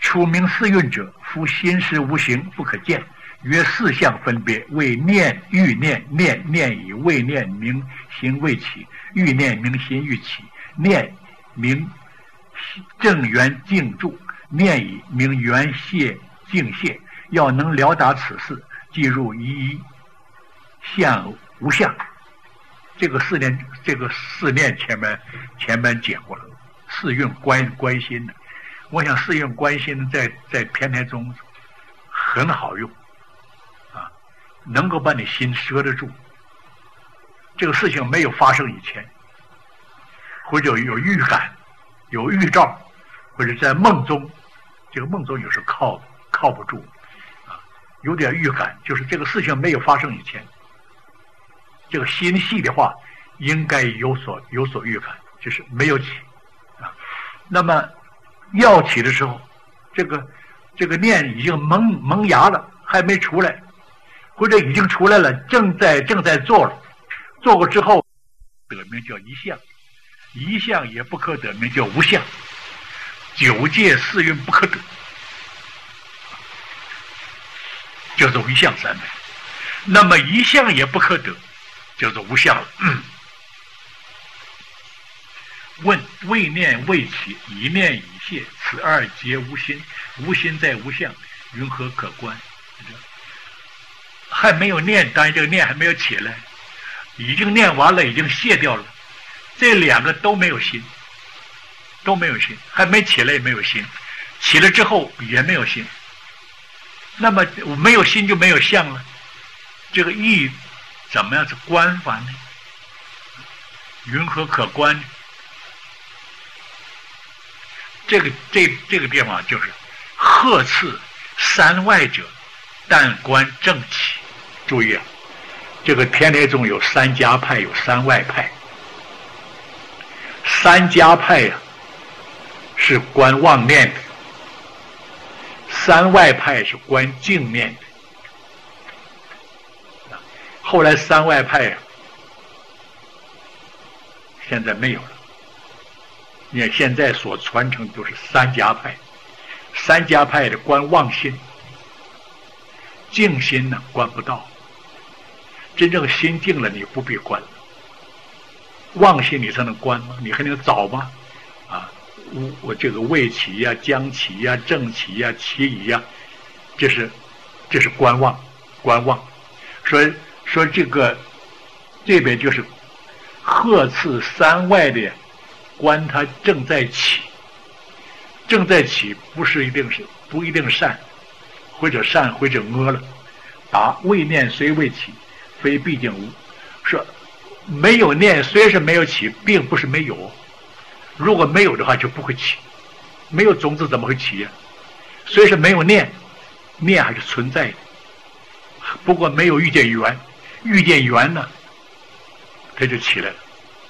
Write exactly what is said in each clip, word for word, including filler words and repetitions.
初明四蕴者，夫心识无形，不可见。约四相分别，为念、欲念、念念以未念明心未起，欲念明心欲起，念明正缘静住，念以明缘谢静谢。要能了达此事，即入一一相无相。这个四念，这个四念前面前面讲过了，四蕴观观心的。我想四蕴观心在在偏台中很好用啊，能够把你心摄得住。这个事情没有发生以前，或者有预感、有预兆，或者在梦中，这个梦中有时候靠靠不住啊，有点预感，就是这个事情没有发生以前，这个心细的话，应该有所有所预感，就是没有起啊。那么要起的时候，这个这个念已经萌萌芽了，还没出来，或者已经出来了，正在正在做了，做过之后得名叫一相，一相也不可得名叫无相，九界四蕴不可得，叫做一相三昧。那么一相也不可得，叫做无相了。嗯问未念未起，一念已谢，此二皆无心，无心在无相，云何可观？还没有念，当然这个念还没有起来，已经念完了，已经卸掉了，这两个都没有心，都没有心，还没起来也没有心，起了之后也没有心。那么没有心就没有相了，这个意怎么样是观法呢？云何可观呢？这个这这个地方就是呵斥三外者，但观正起。注意啊，这个天台中有三家派，有三外派。三家派呀、啊、是观妄念的，三外派是观净念的。后来三外派呀、啊、现在没有了。你看现在所传承都是三家派，三家派的观妄心，静心呢观不到，真正心静了你不必观了，妄心你才能观吗？你还能找吗？啊，我我这个未起呀、将起呀、正起呀、起已呀，这是这是观妄，观妄。说说这个这边就是呵斥三外的。观它正在起，正在起不是一定是不一定善，或者善或者恶了。答：未念虽未起，非毕竟无。说没有念虽是没有起，并不是没有。如果没有的话，就不会起。没有种子怎么会起呀、啊？虽是没有念，念还是存在的。不过没有遇见缘，遇见缘呢，它就起来了。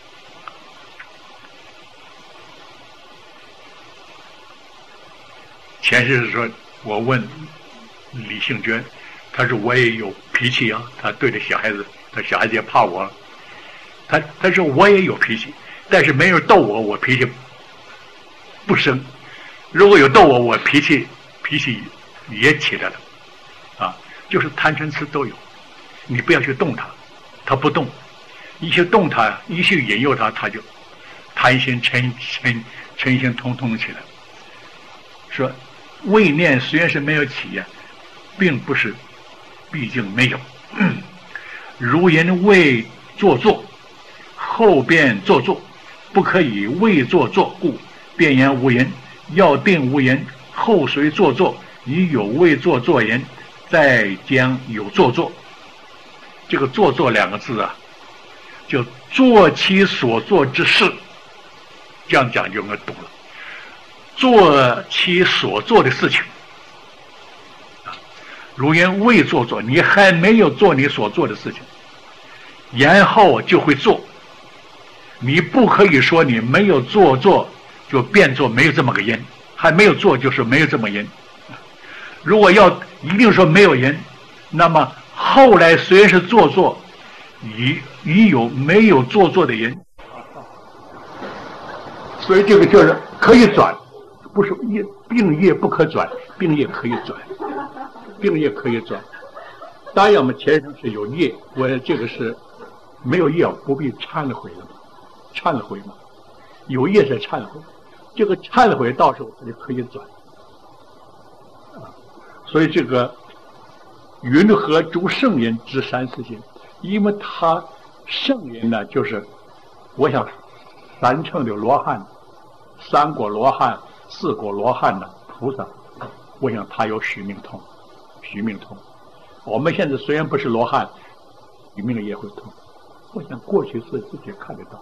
前世说，我问李杏娟，她说我也有脾气啊，她对着小孩子，她小孩子也怕我，她她说我也有脾气，但是没有逗我，我脾气不生；如果有逗我，我脾气脾气也起来了，啊，就是贪嗔痴都有，你不要去动它，它不动，一去动它，一去引诱它，它就贪心嗔嗔嗔心通通起来，说。未念虽然是没有起呀、啊，并不是，毕竟没有。嗯、如因未作作，后便作作，不可以未作作故，便言无言。要定无言，后随作作，以有未作作言，再将有作作。这个作作两个字啊，就做其所做之事，这样讲就应该懂了。做其所做的事情，如因未做做，你还没有做你所做的事情，然后就会做。你不可以说你没有做做就变做没有这么个因，还没有做就是没有这么因。如果要一定说没有因，那么后来虽然是做做，已已有没有做做的因，所以这个就是可以转。 不是业，病业不可转，病业可以转，病业可以转。当然我们前生是有业，我这个是没有业不必忏悔了嘛，忏悔嘛，有业是忏悔，这个忏悔到时候它就可以转啊。所以这个云何诸圣人之三四心，因为他圣人呢，就是我想三乘的罗汉、三果罗汉、四果罗汉的菩萨，我想他有许命通，许命通。我们现在虽然不是罗汉，许命也会通。我想过去是自己看得到。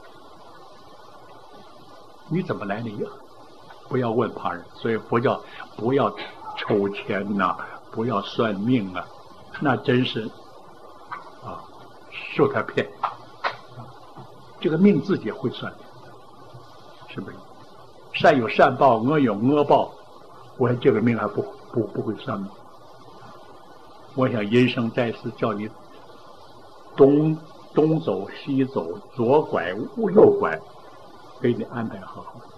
你怎么来的呀？不要问旁人，所以佛教不要抽签呐、啊，不要算命啊，那真是啊，受他骗。这个命自己会算的，是不是？善有善报，恶有恶报，我这个命还不不不会算吗？我想人生在世，叫你东东走西走，左拐右拐，给你安排好好。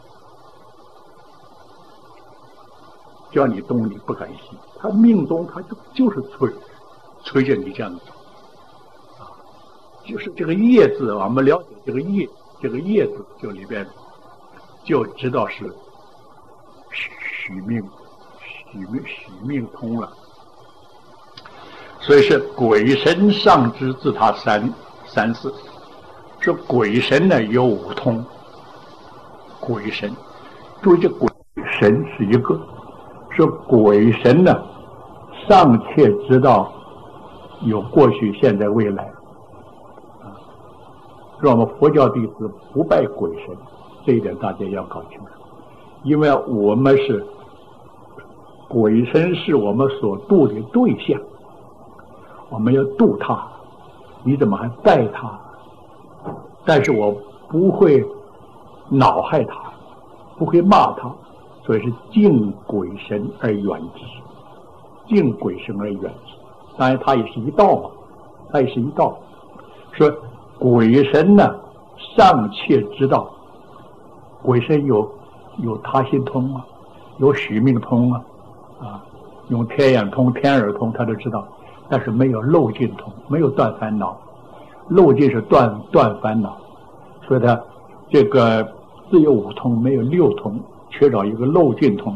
叫你东你不敢西，他命中他就就是催催着你这样子走啊，就是这个业字，我们了解这个业，这个业字就里边就知道是许命，许命许命通了。所以是鬼神上之自他三三四，说鬼神呢有五通，鬼神，注意这鬼神是一个，说鬼神呢尚且知道有过去、现在、未来，啊，说我们佛教弟子不拜鬼神，这一点大家要搞清楚，因为我们是鬼神是我们所度的对象。我们要度他，你怎么还拜他？但是我不会恼害他，不会骂他，所以是敬鬼神而远之，敬鬼神而远之。当然，他也是一道嘛，他也是一道。说鬼神呢，尚且知道，鬼神有有他心通啊，有许命通啊，啊，用天眼通、天耳通，他都知道。但是没有漏尽通，没有断烦恼，漏尽是断断烦恼，所以他这个只有五通，没有六通，缺少一个漏尽通。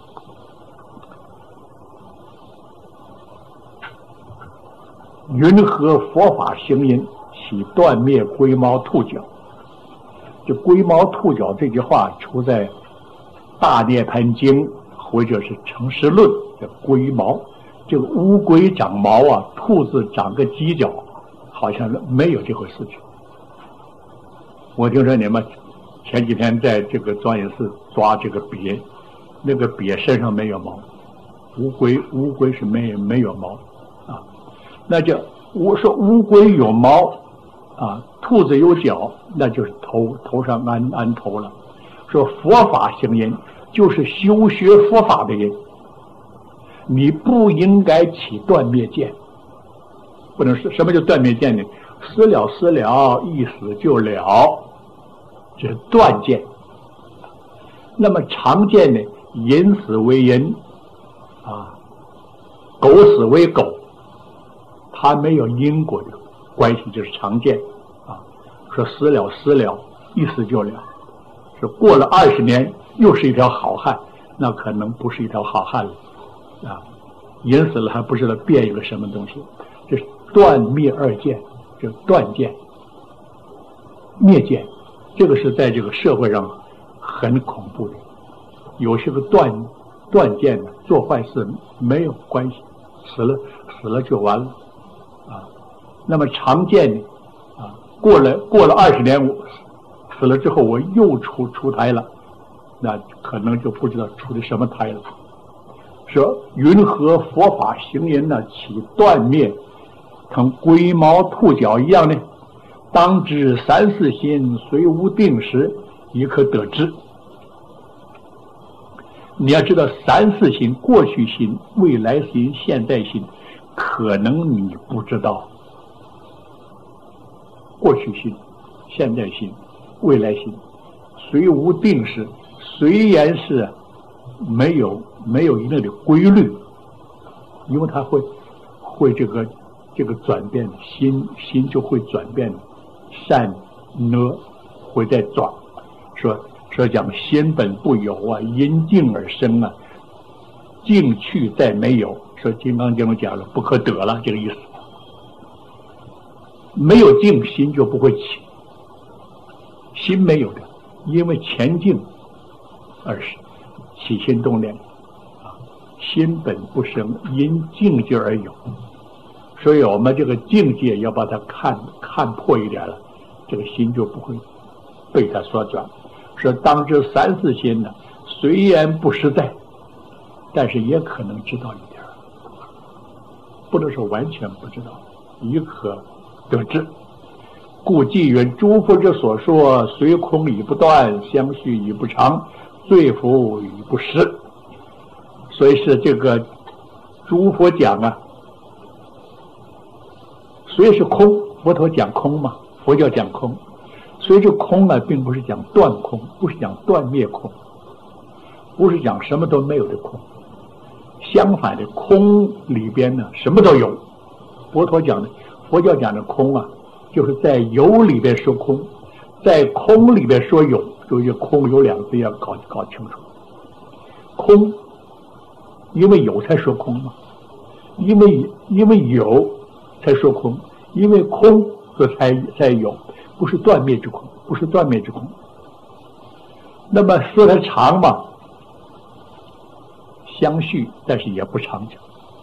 云何佛法行因，其断灭龟毛兔角？这龟毛兔角这句话出在《大涅盘经》或者是《成实论》的龟毛。这个乌龟长毛啊，兔子长个犄角，好像没有这回事情。我听说你们前几天在这个庄严寺抓这个鳖，那个鳖身上没有毛，乌龟乌龟是没有没有毛啊。那就我说乌龟有毛啊，兔子有角，那就是头头上安安头了。说佛法行因，就是修学佛法的人。你不应该起断灭见，不能是什么叫断灭见呢？死了死了，一死就了，这是断见。那么常见呢，人死为人，啊，狗死为狗，它没有因果的关系，就是常见啊。说死了死了，一死就了，说过了二十年又是一条好汉，那可能不是一条好汉了。啊，人死了还不知道变一个什么东西，这是断灭二见，这断见、灭见，这个是在这个社会上很恐怖的。有些个断断见的做坏事没有关系，死了死了就完了啊。那么常见的啊，过了过了二十年，我死了之后我又出出胎了，那可能就不知道出的什么胎了。说云何佛法行因呢？其断灭同龟毛兔角一样呢？当知三四心虽无定时，也可得知。你要知道三四心，过去心、未来心、现在心，可能你不知道。过去心、现在心、未来心，虽无定时，虽然是没有没有一定的规律，因为它会会这个这个转变，心心就会转变，善呢会在转，说说讲心本不有啊，因静而生啊，静去再没有，说金刚经讲了不可得了，这个意思。没有静，心就不会起，心没有的，因为前静而起心动念啊，心本不生，因境界而有，所以我们这个境界要把它看看破一点了，这个心就不会被它所转。说当知三四心呢，虽然不实在，但是也可能知道一点，不能说完全不知道，亦可得知。故既云诸佛之所说，虽空已不断，相续已不长，罪福已不实。所以是这个诸佛讲啊，虽是空，佛陀讲空嘛，佛教讲空，所以这空啊，并不是讲断空，不是讲断灭空，不是讲什么都没有的空。相反的，空里边呢，什么都有。佛陀讲的，佛教讲的空啊，就是在有里边说空，在空里边说有，所以空有两字要搞搞清楚。空，因为有才说空嘛，因为因为有才说空，因为空所以才才有，不是断灭之空，不是断灭之空。那么说它长嘛，相续，但是也不长久。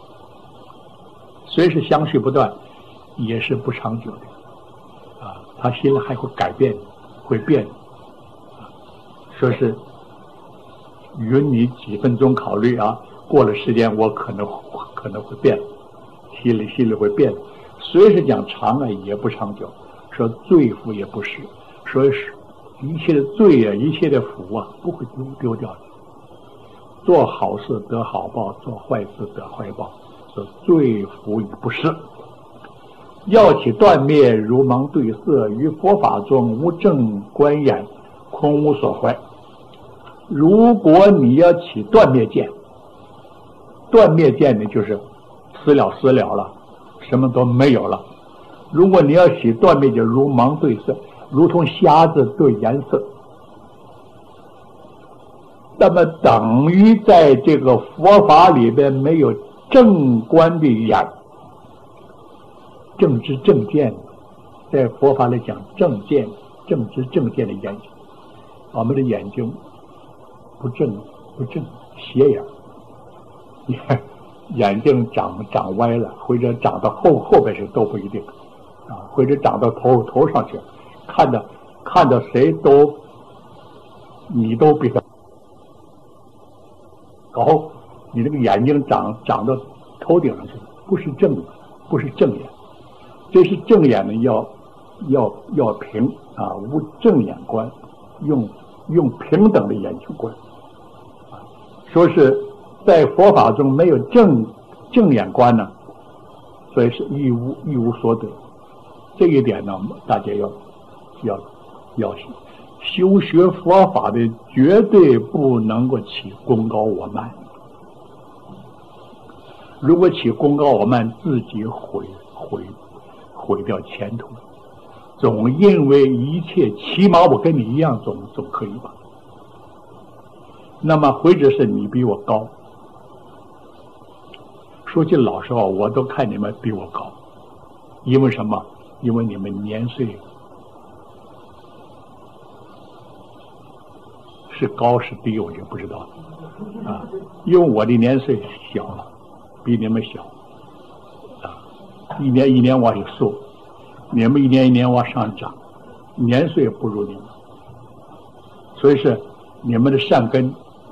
虽是相续不断，也是不长久的啊。他心里还会改变，会变啊。说是允你几分钟考虑啊，过了时间我可能可能会变，心里心里会变。虽是讲长啊，也不长久。说罪福也不是，说是一切的罪啊，一切的福啊，不会丢丢掉的。做好事得好报，做坏事得坏报，说罪福已不是。要起断灭，如盲对色，于佛法中无正观眼，空无所怀。如果你要起断灭见，断灭见呢，就是死了死了了，什么都没有了。如果你要起断灭见，如盲对色，如同瞎子对颜色，那么等于在这个佛法里边没有正观的眼，正知正见，在佛法里讲正见，正知正见的眼睛，我们的眼睛不正不正，斜眼，眼眼睛长长歪了，或者长到后后边去都不一定啊，或者长到头头上去，看到看到谁都你都比他高，你这个眼睛长长到头顶上去，不是正不是正眼。这是正眼呢，要要要平啊，无正眼观，用用平等的眼睛观。啊，说是在佛法中没有正正眼观呢，所以是一无一无所得。这一点呢，大家要要要修学佛法的，绝对不能够起功高我慢。如果起功高我慢，自己毁毁毁掉前途。总因为一切起码我跟你一样，总总可以吧？那么或者是你比我高，说句老实话，我都看你们比我高，因为什么？因为你们年岁是高是低，我就不知道啊。因为我的年岁小了，比你们小啊，一年一年往下缩，你们一年一年往上涨，年岁不如你们，所以是你们的善根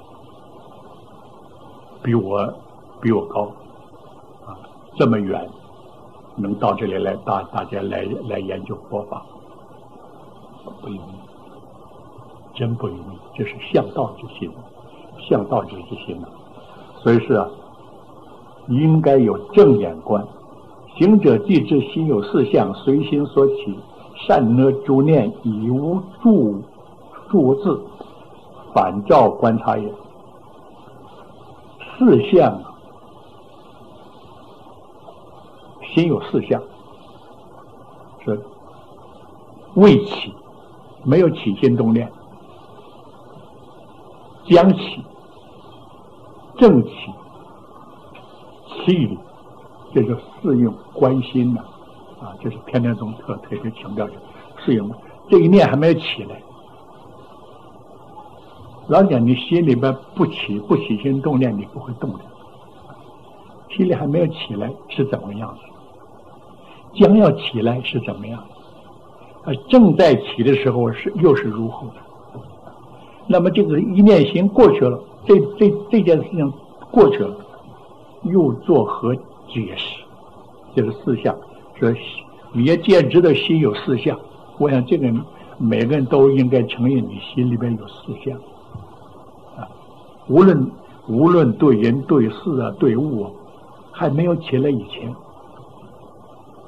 比我比我高啊，这么远能到这里来，大大家来来研究佛法，不容易，真不容易，这是向道之心，向道之心呢。所以是啊，应该有正眼观。行者既知心有四相，随心所起，善恶诸念以无助助字，反照观察也。 四相啊，心有四相，是未起，没有起心动念，将起，正起，气理，这就四用观心呢、啊，啊，就是偏天宗特特别强调的四用，这一念还没有起来。老讲你心里边不起不起心动念，你不会动的。心里还没有起来是怎么样子？将要起来是怎么样？啊，正在起的时候是又是如何的？那么这个一念心过去了，这这这件事情过去了，又作何解释？这是四项，说也见知的心有四项。我想这个每个人都应该承认，你心里边有四项。啊，无论无论对人对事啊对物啊，还没有起来以前，